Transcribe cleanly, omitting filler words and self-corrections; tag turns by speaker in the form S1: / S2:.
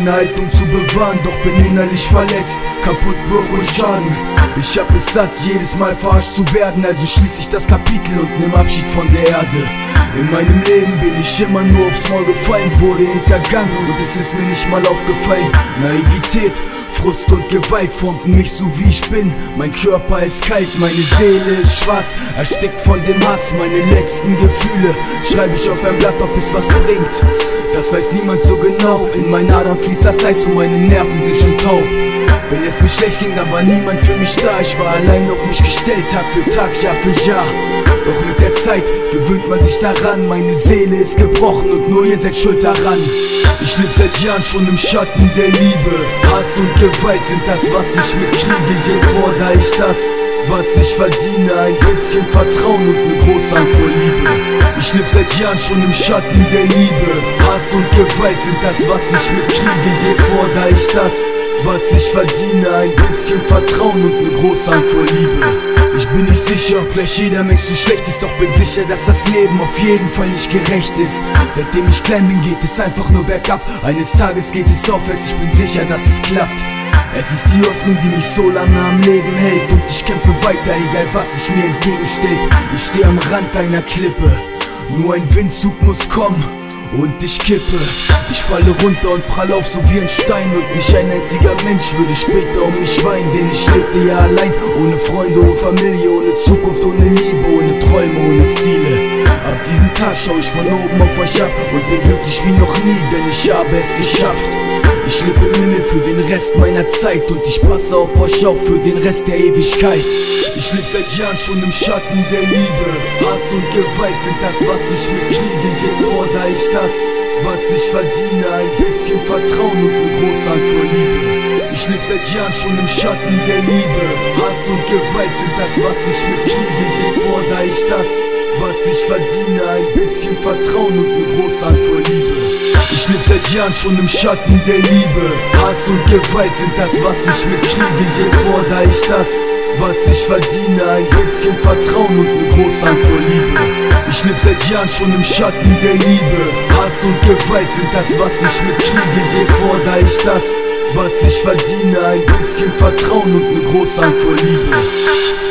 S1: meine Haltung zu bewahren, doch bin innerlich verletzt, kaputt, broke und schaden. Ich hab es satt, jedes Mal verarscht zu werden, also schließ ich das Kapitel und nimm Abschied von der Erde. In meinem Leben bin ich immer nur aufs Maul gefallen, wurde hintergangen und es ist mir nicht mal aufgefallen. Naivität, Frust und Gewalt formten mich so wie ich bin. Mein Körper ist kalt, meine Seele ist schwarz, erstickt von dem Hass. Meine letzten Gefühle schreibe ich auf ein Blatt, ob es was bringt. Das weiß niemand so genau. In meinen Adern fließt das Eis und meine Nerven sind schon taub. Wenn es mir schlecht ging, dann war niemand für mich da. Ich war allein auf mich gestellt, Tag für Tag, Jahr für Jahr. Doch mit der Zeit gewöhnt man sich daran. Meine Seele ist gebrochen und nur ihr seid schuld daran. Ich lebe seit Jahren schon im Schatten der Liebe. Hass und Gewalt sind das, was ich mitkriege. Jetzt fordere ich das, was ich verdiene. Ein bisschen Vertrauen und eine große Handvoll Liebe. Ich lebe seit Jahren schon im Schatten der Liebe. Hass und Gewalt sind das, was ich mitkriege. Jetzt fordere ich das, was ich verdiene, ein bisschen Vertrauen und eine große Handvoll Liebe. Ich bin nicht sicher, ob gleich jeder Mensch so schlecht ist, doch bin sicher, dass das Leben auf jeden Fall nicht gerecht ist. Seitdem ich klein bin, geht es einfach nur bergab. Eines Tages geht es aufwärts, ich bin sicher, dass es klappt. Es ist die Hoffnung, die mich so lange am Leben hält, und ich kämpfe weiter, egal was sich mir entgegenstellt. Ich stehe am Rand einer Klippe, nur ein Windzug muss kommen und ich kippe. Ich falle runter und prall auf so wie ein Stein, und nicht ein einziger Mensch würde später um mich weinen. Denn ich lebte ja allein, ohne Freunde, ohne Familie, ohne Zukunft, ohne Liebe, ohne Träume, ohne Ziele. Ab diesem Tag schau ich von oben auf euch ab und bin glücklich wie noch nie, denn ich habe es geschafft. Ich lebe im Himmel für den Rest meiner Zeit und ich passe auf euch auf für den Rest der Ewigkeit. Ich lebe seit Jahren schon im Schatten der Liebe. Hass und Gewalt sind das, was ich mitkriege. Jetzt fordere ich das, was ich verdiene, ein bisschen Vertrauen und eine große Handvoll Liebe. Ich lebe seit Jahren schon im Schatten der Liebe. Hass und Gewalt sind das, was ich mitkriege. Jetzt fordere ich das, was ich verdiene, ein bisschen Vertrauen und eine große Handvoll Liebe. Ich lebe seit Jahren schon im Schatten der Liebe. Hass und Gewalt sind das, was ich mitkriege. Jetzt fordere ich das, was ich verdiene, ein bisschen Vertrauen und eine große Handvoll Liebe. Ich lebe seit Jahren schon im Schatten der Liebe. Hass und Gewalt sind das, was ich mitkriege. Jetzt fordere ich das, was ich verdiene, ein bisschen Vertrauen und eine große Handvoll Liebe.